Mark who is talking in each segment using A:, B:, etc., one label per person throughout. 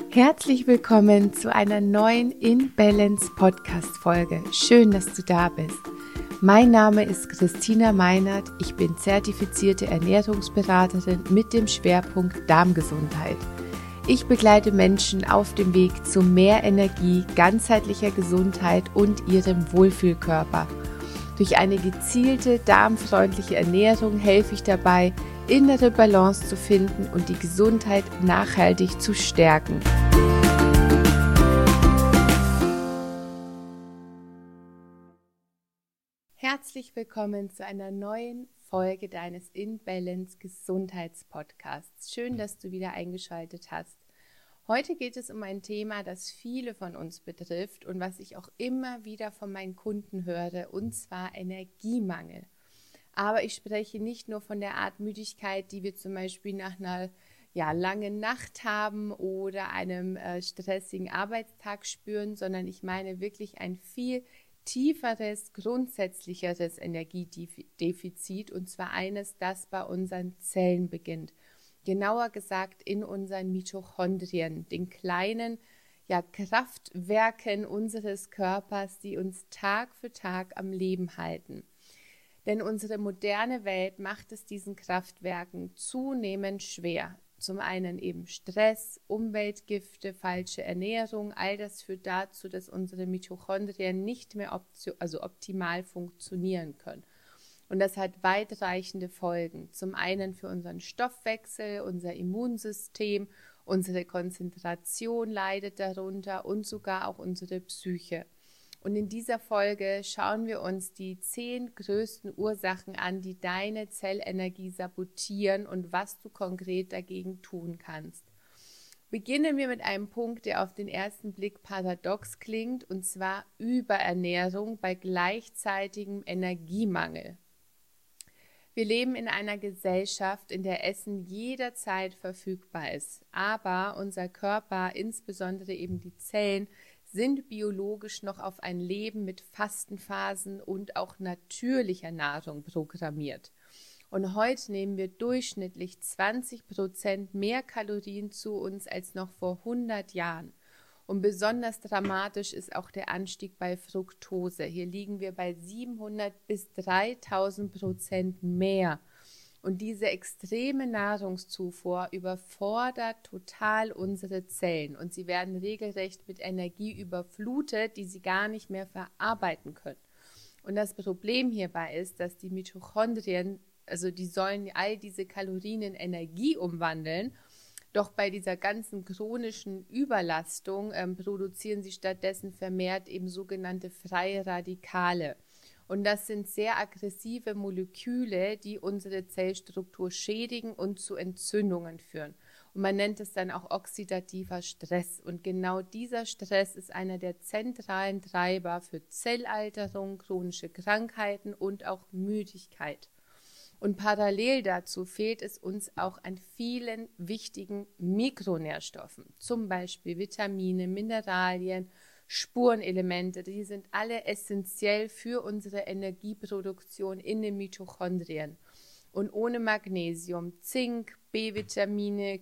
A: Herzlich willkommen zu einer neuen In Balance Podcast Folge. Schön, dass du da bist. Mein Name ist Christina Meinert. Ich bin zertifizierte Ernährungsberaterin mit dem Schwerpunkt Darmgesundheit. Ich begleite Menschen auf dem Weg zu mehr Energie, ganzheitlicher Gesundheit und ihrem Wohlfühlkörper. Durch eine gezielte, darmfreundliche Ernährung helfe ich dabei, innere Balance zu finden und die Gesundheit nachhaltig zu stärken. Herzlich willkommen zu einer neuen Folge deines In Balance Gesundheitspodcasts. Schön, dass du wieder eingeschaltet hast. Heute geht es um ein Thema, das viele von uns betrifft und was ich auch immer wieder von meinen Kunden höre, und zwar Energiemangel. Aber ich spreche nicht nur von der Art Müdigkeit, die wir zum Beispiel nach einer langen Nacht haben oder einem stressigen Arbeitstag spüren, sondern ich meine wirklich ein viel tieferes, grundsätzlicheres Energiedefizit, und zwar eines, das bei unseren Zellen beginnt. Genauer gesagt in unseren Mitochondrien, den kleinen Kraftwerken unseres Körpers, die uns Tag für Tag am Leben halten. Denn unsere moderne Welt macht es diesen Kraftwerken zunehmend schwer. Zum einen eben Stress, Umweltgifte, falsche Ernährung, all das führt dazu, dass unsere Mitochondrien nicht mehr optimal funktionieren können. Und das hat weitreichende Folgen. Zum einen für unseren Stoffwechsel, unser Immunsystem, unsere Konzentration leidet darunter und sogar auch unsere Psyche. Und in dieser Folge schauen wir uns die 10 größten Ursachen an, die deine Zellenergie sabotieren und was du konkret dagegen tun kannst. Beginnen wir mit einem Punkt, der auf den ersten Blick paradox klingt, und zwar Überernährung bei gleichzeitigem Energiemangel. Wir leben in einer Gesellschaft, in der Essen jederzeit verfügbar ist, aber unser Körper, insbesondere eben die Zellen, sind biologisch noch auf ein Leben mit Fastenphasen und auch natürlicher Nahrung programmiert. Und heute nehmen wir durchschnittlich 20% mehr Kalorien zu uns als noch vor 100 Jahren. Und besonders dramatisch ist auch der Anstieg bei Fructose. Hier liegen wir bei 700 bis 3000% mehr. Und diese extreme Nahrungszufuhr überfordert total unsere Zellen und sie werden regelrecht mit Energie überflutet, die sie gar nicht mehr verarbeiten können. Und das Problem hierbei ist, dass die Mitochondrien, die sollen all diese Kalorien in Energie umwandeln, doch bei dieser ganzen chronischen Überlastung produzieren sie stattdessen vermehrt eben sogenannte freie Radikale. Und das sind sehr aggressive Moleküle, die unsere Zellstruktur schädigen und zu Entzündungen führen. Und man nennt es dann auch oxidativer Stress. Und genau dieser Stress ist einer der zentralen Treiber für Zellalterung, chronische Krankheiten und auch Müdigkeit. Und parallel dazu fehlt es uns auch an vielen wichtigen Mikronährstoffen, zum Beispiel Vitamine, Mineralien, Spurenelemente, die sind alle essentiell für unsere Energieproduktion in den Mitochondrien. Und ohne Magnesium, Zink, B-Vitamine,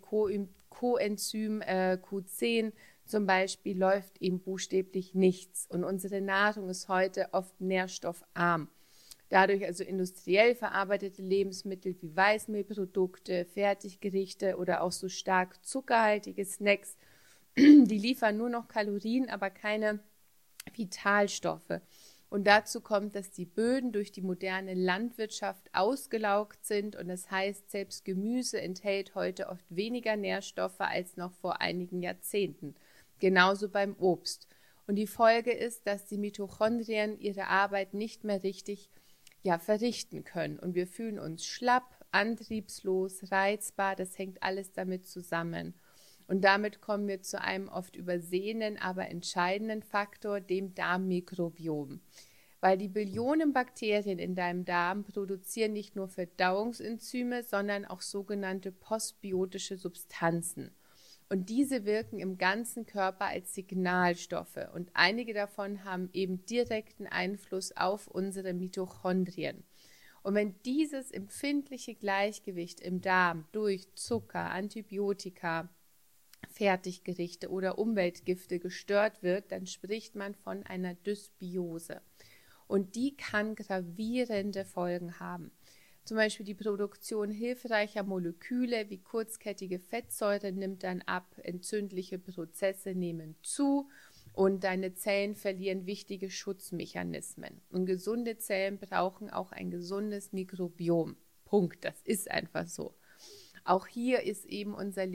A: Coenzym Q10 zum Beispiel läuft eben buchstäblich nichts. Und unsere Nahrung ist heute oft nährstoffarm. Dadurch industriell verarbeitete Lebensmittel wie Weißmehlprodukte, Fertiggerichte oder auch so stark zuckerhaltige Snacks, die liefern nur noch Kalorien, aber keine Vitalstoffe. Und dazu kommt, dass die Böden durch die moderne Landwirtschaft ausgelaugt sind und das heißt, selbst Gemüse enthält heute oft weniger Nährstoffe als noch vor einigen Jahrzehnten. Genauso beim Obst. Und die Folge ist, dass die Mitochondrien ihre Arbeit nicht mehr richtig verrichten können. Und wir fühlen uns schlapp, antriebslos, reizbar. Das hängt alles damit zusammen. Und damit kommen wir zu einem oft übersehenen, aber entscheidenden Faktor, dem Darmmikrobiom. Weil die Billionen Bakterien in deinem Darm produzieren nicht nur Verdauungsenzyme, sondern auch sogenannte postbiotische Substanzen. Und diese wirken im ganzen Körper als Signalstoffe. Und einige davon haben eben direkten Einfluss auf unsere Mitochondrien. Und wenn dieses empfindliche Gleichgewicht im Darm durch Zucker, Antibiotika, Fertiggerichte oder Umweltgifte gestört wird, dann spricht man von einer Dysbiose. Und die kann gravierende Folgen haben. Zum Beispiel die Produktion hilfreicher Moleküle wie kurzkettige Fettsäuren nimmt dann ab, entzündliche Prozesse nehmen zu und deine Zellen verlieren wichtige Schutzmechanismen. Und gesunde Zellen brauchen auch ein gesundes Mikrobiom. Punkt, das ist einfach so. Auch hier ist eben unser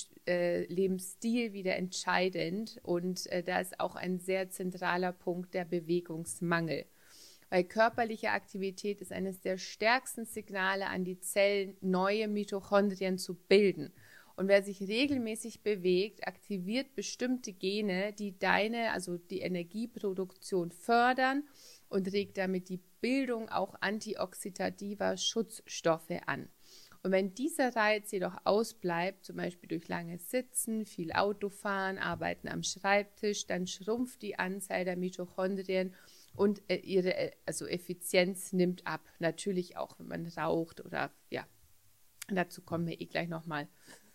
A: Lebensstil wieder entscheidend und da ist auch ein sehr zentraler Punkt der Bewegungsmangel. Weil körperliche Aktivität ist eines der stärksten Signale an die Zellen, neue Mitochondrien zu bilden. Und wer sich regelmäßig bewegt, aktiviert bestimmte Gene, die die Energieproduktion fördern und regt damit die Bildung auch antioxidativer Schutzstoffe an. Und wenn dieser Reiz jedoch ausbleibt, zum Beispiel durch langes Sitzen, viel Autofahren, Arbeiten am Schreibtisch, dann schrumpft die Anzahl der Mitochondrien und ihre Effizienz nimmt ab. Natürlich auch, wenn man raucht oder ja, dazu kommen wir gleich nochmal.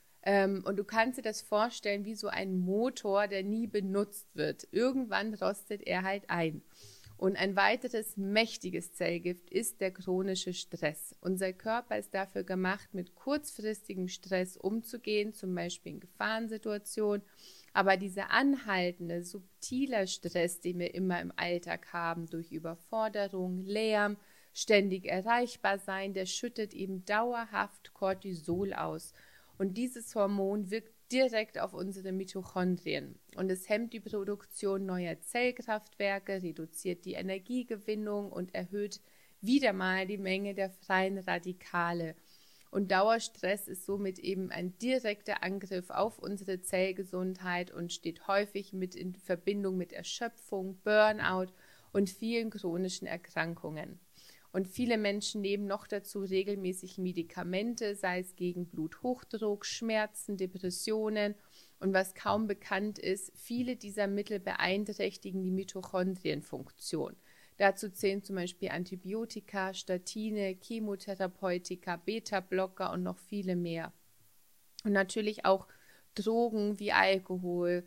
A: Und du kannst dir das vorstellen wie so ein Motor, der nie benutzt wird. Irgendwann rostet er halt ein. Und ein weiteres mächtiges Zellgift ist der chronische Stress. Unser Körper ist dafür gemacht, mit kurzfristigem Stress umzugehen, zum Beispiel in Gefahrensituationen. Aber dieser anhaltende, subtiler Stress, den wir immer im Alltag haben, durch Überforderung, Lärm, ständig erreichbar sein, der schüttet eben dauerhaft Cortisol aus. Und dieses Hormon wirkt direkt auf unsere Mitochondrien und es hemmt die Produktion neuer Zellkraftwerke, reduziert die Energiegewinnung und erhöht wieder mal die Menge der freien Radikale. Und Dauerstress ist somit eben ein direkter Angriff auf unsere Zellgesundheit und steht häufig mit in Verbindung mit Erschöpfung, Burnout und vielen chronischen Erkrankungen. Und viele Menschen nehmen noch dazu regelmäßig Medikamente, sei es gegen Bluthochdruck, Schmerzen, Depressionen. Und was kaum bekannt ist, viele dieser Mittel beeinträchtigen die Mitochondrienfunktion. Dazu zählen zum Beispiel Antibiotika, Statine, Chemotherapeutika, Beta-Blocker und noch viele mehr. Und natürlich auch Drogen wie Alkohol,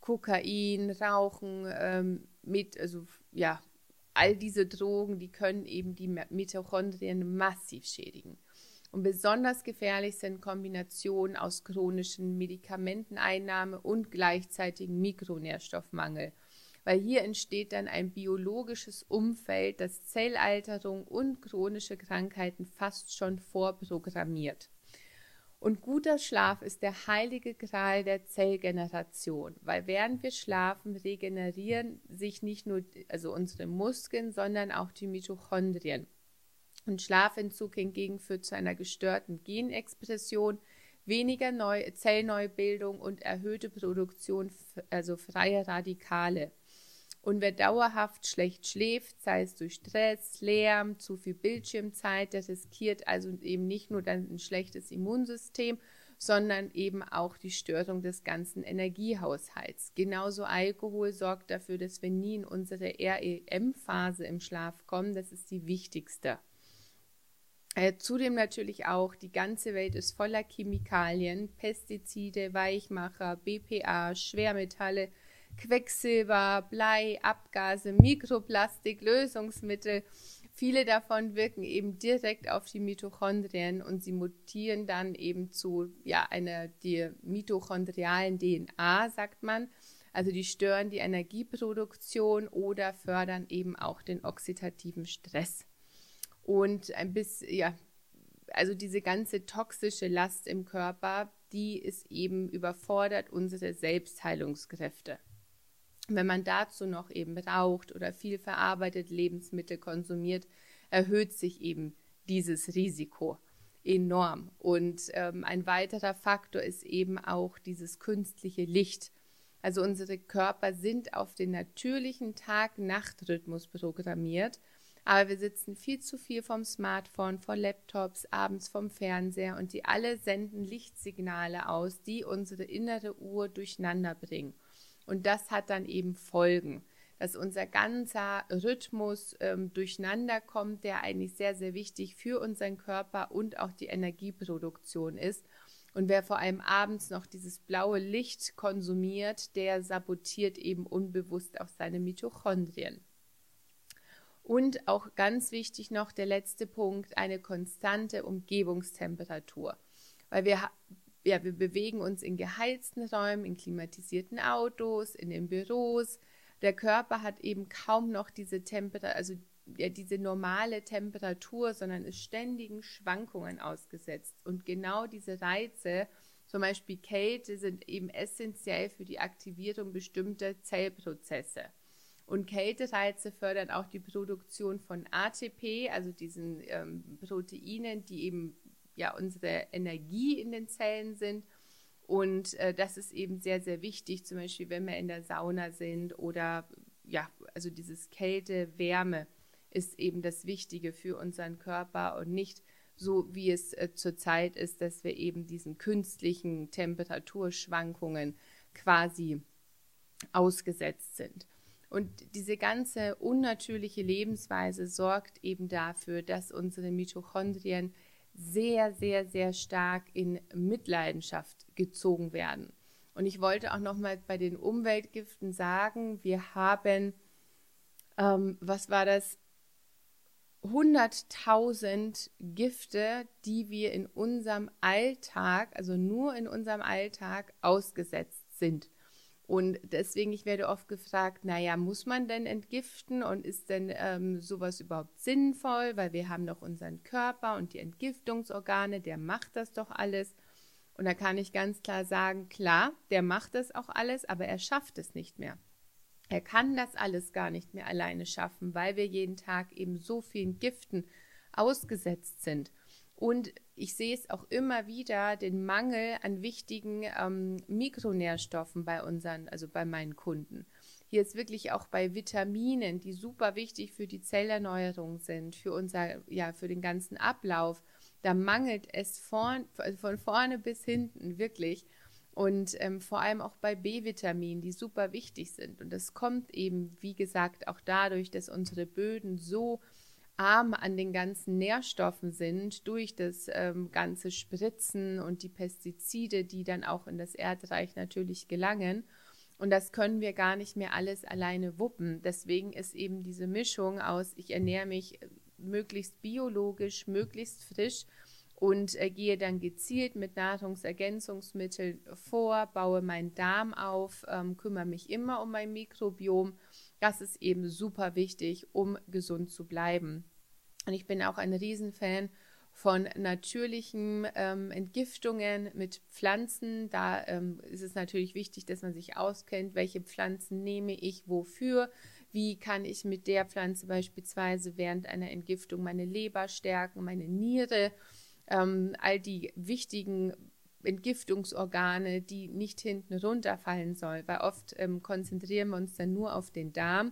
A: Kokain, Rauchen, all diese Drogen, die können eben die Mitochondrien massiv schädigen. Und besonders gefährlich sind Kombinationen aus chronischen Medikamenteneinnahme und gleichzeitigem Mikronährstoffmangel. Weil hier entsteht dann ein biologisches Umfeld, das Zellalterung und chronische Krankheiten fast schon vorprogrammiert. Und guter Schlaf ist der heilige Gral der Zellgeneration, weil während wir schlafen, regenerieren sich nicht nur unsere Muskeln, sondern auch die Mitochondrien. Und Schlafentzug hingegen führt zu einer gestörten Genexpression, weniger Zellneubildung und erhöhte Produktion freier Radikale. Und wer dauerhaft schlecht schläft, sei es durch Stress, Lärm, zu viel Bildschirmzeit, der riskiert also eben nicht nur dann ein schlechtes Immunsystem, sondern eben auch die Störung des ganzen Energiehaushalts. Genauso Alkohol sorgt dafür, dass wir nie in unsere REM-Phase im Schlaf kommen. Das ist die wichtigste. Zudem natürlich auch, die ganze Welt ist voller Chemikalien, Pestizide, Weichmacher, BPA, Schwermetalle, Quecksilber, Blei, Abgase, Mikroplastik, Lösungsmittel. Viele davon wirken eben direkt auf die Mitochondrien und sie mutieren dann eben zu die mitochondrialen DNA, sagt man. Also die stören die Energieproduktion oder fördern eben auch den oxidativen Stress. Und diese ganze toxische Last im Körper, die ist eben überfordert unsere Selbstheilungskräfte. Wenn man dazu noch eben raucht oder viel verarbeitete Lebensmittel konsumiert, erhöht sich eben dieses Risiko enorm. Und ein weiterer Faktor ist eben auch dieses künstliche Licht. Also unsere Körper sind auf den natürlichen Tag-Nacht-Rhythmus programmiert, aber wir sitzen viel zu viel vom Smartphone, vor Laptops, abends vom Fernseher und die alle senden Lichtsignale aus, die unsere innere Uhr durcheinander bringen. Und das hat dann eben Folgen, dass unser ganzer Rhythmus durcheinander kommt, der eigentlich sehr, sehr wichtig für unseren Körper und auch die Energieproduktion ist. Und wer vor allem abends noch dieses blaue Licht konsumiert, der sabotiert eben unbewusst auch seine Mitochondrien. Und auch ganz wichtig noch der letzte Punkt, eine konstante Umgebungstemperatur. Weil wir bewegen uns in geheizten Räumen, in klimatisierten Autos, in den Büros. Der Körper hat eben kaum noch diese diese normale Temperatur, sondern ist ständigen Schwankungen ausgesetzt. Und genau diese Reize, zum Beispiel Kälte, sind eben essentiell für die Aktivierung bestimmter Zellprozesse. Und Kältereize fördern auch die Produktion von ATP, also diesen Proteinen, die eben unsere Energie in den Zellen sind. Und das ist eben sehr, sehr wichtig, zum Beispiel wenn wir in der Sauna sind oder also dieses Kälte-Wärme ist eben das Wichtige für unseren Körper und nicht so, wie es zurzeit ist, dass wir eben diesen künstlichen Temperaturschwankungen quasi ausgesetzt sind. Und diese ganze unnatürliche Lebensweise sorgt eben dafür, dass unsere Mitochondrien sehr, sehr, sehr stark in Mitleidenschaft gezogen werden. Und ich wollte auch nochmal bei den Umweltgiften sagen, wir haben, 100.000 Gifte, die wir in unserem Alltag, also nur in unserem Alltag ausgesetzt sind. Und deswegen, ich werde oft gefragt, naja, muss man denn entgiften und ist denn sowas überhaupt sinnvoll, weil wir haben doch unseren Körper und die Entgiftungsorgane, der macht das doch alles. Und da kann ich ganz klar sagen, klar, der macht das auch alles, aber er schafft es nicht mehr. Er kann das alles gar nicht mehr alleine schaffen, weil wir jeden Tag eben so vielen Giften ausgesetzt sind. Und ich sehe es auch immer wieder, den Mangel an wichtigen Mikronährstoffen bei meinen Kunden. Hier ist wirklich auch bei Vitaminen, die super wichtig für die Zellerneuerung sind, für den ganzen Ablauf. Da mangelt es von vorne bis hinten wirklich. Und vor allem auch bei B-Vitaminen, die super wichtig sind. Und das kommt eben, wie gesagt, auch dadurch, dass unsere Böden so arm an den ganzen Nährstoffen sind, durch das ganze Spritzen und die Pestizide, die dann auch in das Erdreich natürlich gelangen. Und das können wir gar nicht mehr alles alleine wuppen. Deswegen ist eben diese Mischung aus, ich ernähre mich möglichst biologisch, möglichst frisch und gehe dann gezielt mit Nahrungsergänzungsmitteln vor, baue meinen Darm auf, kümmere mich immer um mein Mikrobiom. Das ist eben super wichtig, um gesund zu bleiben. Und ich bin auch ein Riesenfan von natürlichen Entgiftungen mit Pflanzen. Da ist es natürlich wichtig, dass man sich auskennt, welche Pflanzen nehme ich wofür. Wie kann ich mit der Pflanze beispielsweise während einer Entgiftung meine Leber stärken, meine Niere, all die wichtigen Entgiftungsorgane, die nicht hinten runterfallen sollen, weil oft konzentrieren wir uns dann nur auf den Darm,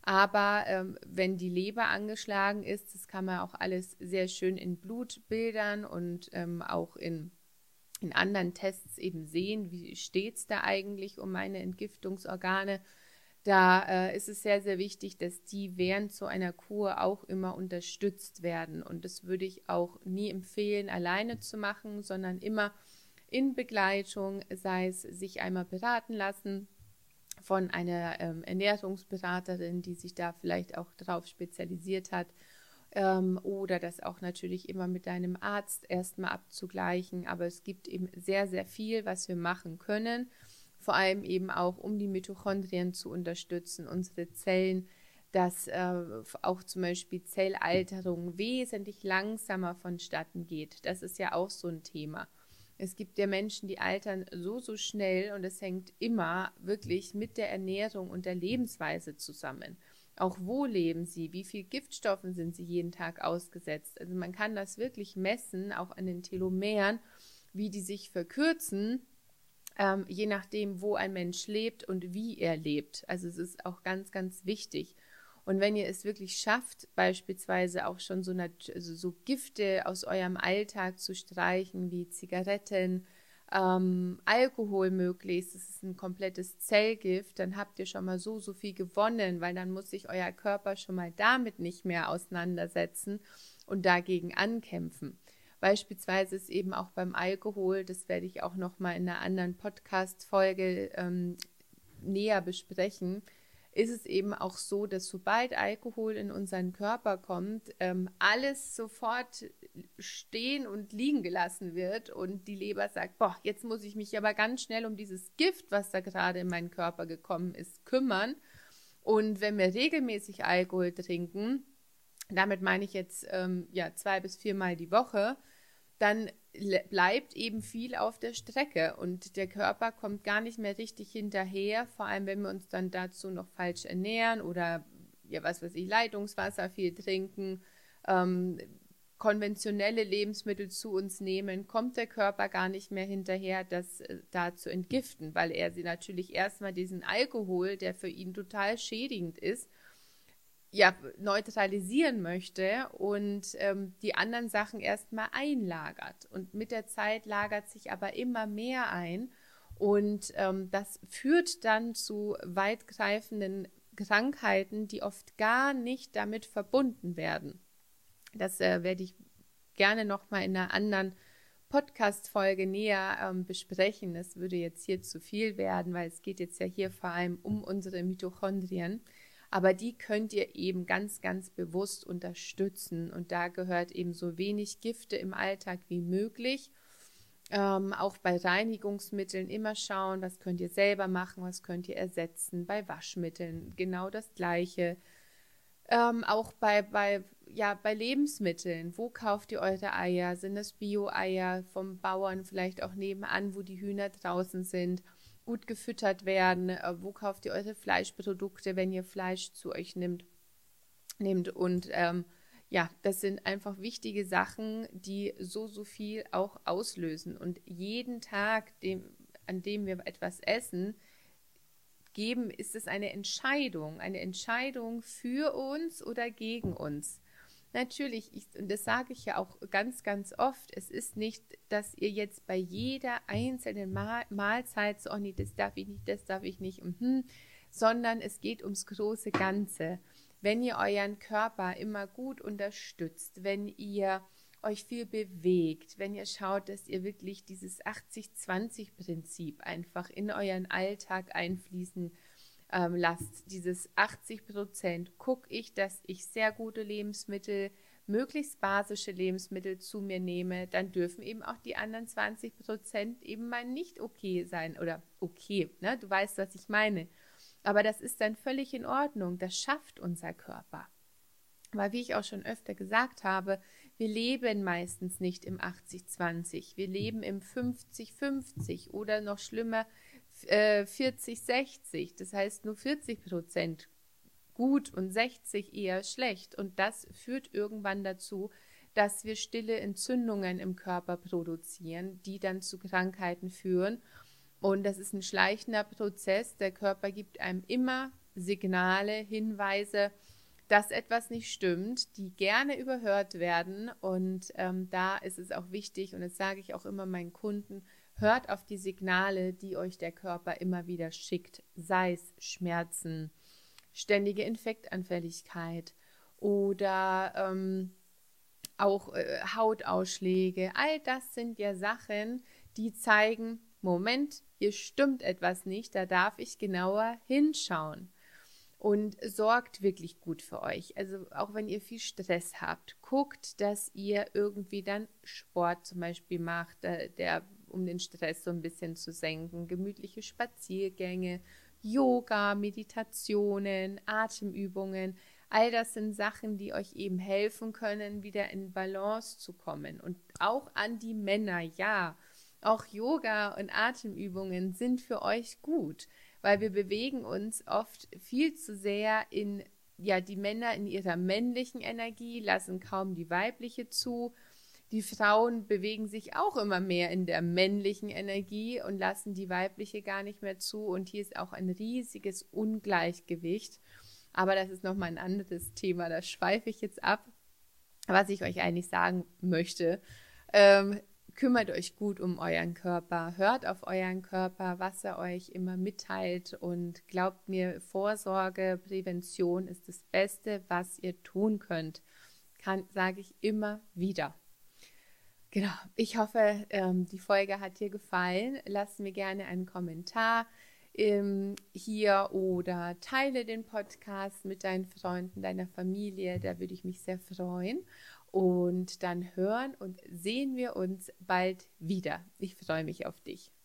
A: aber wenn die Leber angeschlagen ist, das kann man auch alles sehr schön in Blutbildern und auch in anderen Tests eben sehen, wie steht es da eigentlich um meine Entgiftungsorgane. Da ist es sehr, sehr wichtig, dass die während so einer Kur auch immer unterstützt werden. Und das würde ich auch nie empfehlen, alleine zu machen, sondern immer in Begleitung, sei es sich einmal beraten lassen von einer Ernährungsberaterin, die sich da vielleicht auch darauf spezialisiert hat, oder das auch natürlich immer mit deinem Arzt erstmal abzugleichen. Aber es gibt eben sehr, sehr viel, was wir machen können. Vor allem eben auch, um die Mitochondrien zu unterstützen, unsere Zellen, dass auch zum Beispiel Zellalterung wesentlich langsamer vonstatten geht. Das ist ja auch so ein Thema. Es gibt ja Menschen, die altern so schnell und es hängt immer wirklich mit der Ernährung und der Lebensweise zusammen. Auch wo leben sie? Wie viel Giftstoffen sind sie jeden Tag ausgesetzt? Also man kann das wirklich messen, auch an den Telomeren, wie die sich verkürzen, je nachdem, wo ein Mensch lebt und wie er lebt. Also es ist auch ganz, ganz wichtig. Und wenn ihr es wirklich schafft, beispielsweise auch schon so Gifte aus eurem Alltag zu streichen, wie Zigaretten, Alkohol möglichst, das ist ein komplettes Zellgift, dann habt ihr schon mal so viel gewonnen, weil dann muss sich euer Körper schon mal damit nicht mehr auseinandersetzen und dagegen ankämpfen. Beispielsweise ist eben auch beim Alkohol, das werde ich auch nochmal in einer anderen Podcast-Folge näher besprechen, ist es eben auch so, dass sobald Alkohol in unseren Körper kommt, alles sofort stehen und liegen gelassen wird und die Leber sagt, boah, jetzt muss ich mich aber ganz schnell um dieses Gift, was da gerade in meinen Körper gekommen ist, kümmern. Und wenn wir regelmäßig Alkohol trinken, damit meine ich jetzt 2 bis 4 Mal die Woche, dann bleibt eben viel auf der Strecke und der Körper kommt gar nicht mehr richtig hinterher, vor allem wenn wir uns dann dazu noch falsch ernähren oder Leitungswasser viel trinken, konventionelle Lebensmittel zu uns nehmen, kommt der Körper gar nicht mehr hinterher, das da zu entgiften, weil er sie natürlich erstmal diesen Alkohol, der für ihn total schädigend ist, neutralisieren möchte und die anderen Sachen erstmal einlagert. Und mit der Zeit lagert sich aber immer mehr ein und das führt dann zu weitgreifenden Krankheiten, die oft gar nicht damit verbunden werden. Das werde ich gerne nochmal in einer anderen Podcast-Folge näher besprechen. Das würde jetzt hier zu viel werden, weil es geht jetzt ja hier vor allem um unsere Mitochondrien. Aber die könnt ihr eben ganz, ganz bewusst unterstützen. Und da gehört eben so wenig Gifte im Alltag wie möglich. Auch bei Reinigungsmitteln immer schauen, was könnt ihr selber machen, was könnt ihr ersetzen. Bei Waschmitteln genau das Gleiche. Auch bei Lebensmitteln. Wo kauft ihr eure Eier? Sind es Bio-Eier vom Bauern, vielleicht auch nebenan, wo die Hühner draußen sind? Gut gefüttert werden, wo kauft ihr eure Fleischprodukte, wenn ihr Fleisch zu euch nehmt. Und das sind einfach wichtige Sachen, die so viel auch auslösen. Und jeden Tag, an dem wir etwas essen, ist es eine Entscheidung für uns oder gegen uns. Natürlich, und das sage ich ja auch ganz, ganz oft, es ist nicht, dass ihr jetzt bei jeder einzelnen Mahlzeit so, oh nee, das darf ich nicht, sondern es geht ums große Ganze. Wenn ihr euren Körper immer gut unterstützt, wenn ihr euch viel bewegt, wenn ihr schaut, dass ihr wirklich dieses 80-20-Prinzip einfach in euren Alltag einfließen lasst, dieses 80%, gucke ich, dass ich sehr gute Lebensmittel, möglichst basische Lebensmittel zu mir nehme, dann dürfen eben auch die anderen 20% eben mal nicht okay sein oder okay, ne? Du weißt, was ich meine. Aber das ist dann völlig in Ordnung, das schafft unser Körper. Weil, wie ich auch schon öfter gesagt habe, wir leben meistens nicht im 80-20, wir leben im 50-50 oder noch schlimmer 40-60, das heißt nur 40% gut und 60 eher schlecht. Und das führt irgendwann dazu, dass wir stille Entzündungen im Körper produzieren, die dann zu Krankheiten führen. Und das ist ein schleichender Prozess. Der Körper gibt einem immer Signale, Hinweise, dass etwas nicht stimmt, die gerne überhört werden. Und da ist es auch wichtig, und das sage ich auch immer meinen Kunden, hört auf die Signale, die euch der Körper immer wieder schickt, sei es Schmerzen, ständige Infektanfälligkeit oder auch Hautausschläge. All das sind ja Sachen, die zeigen, Moment, hier stimmt etwas nicht, da darf ich genauer hinschauen. Und sorgt wirklich gut für euch. Also auch wenn ihr viel Stress habt, guckt, dass ihr irgendwie dann Sport zum Beispiel macht, um den Stress so ein bisschen zu senken. Gemütliche Spaziergänge, Yoga, Meditationen, Atemübungen. All das sind Sachen, die euch eben helfen können, wieder in Balance zu kommen. Und auch an die Männer, ja, auch Yoga und Atemübungen sind für euch gut, weil wir bewegen uns oft viel zu sehr die Männer in ihrer männlichen Energie, lassen kaum die weibliche zu. Die Frauen bewegen sich auch immer mehr in der männlichen Energie und lassen die weibliche gar nicht mehr zu. Und hier ist auch ein riesiges Ungleichgewicht. Aber das ist nochmal ein anderes Thema, da schweife ich jetzt ab. Was ich euch eigentlich sagen möchte, kümmert euch gut um euren Körper, hört auf euren Körper, was er euch immer mitteilt und glaubt mir, Vorsorge, Prävention ist das Beste, was ihr tun könnt. Sage ich immer wieder. Genau, ich hoffe, die Folge hat dir gefallen. Lass mir gerne einen Kommentar hier oder teile den Podcast mit deinen Freunden, deiner Familie. Da würde ich mich sehr freuen. Und dann hören und sehen wir uns bald wieder. Ich freue mich auf dich.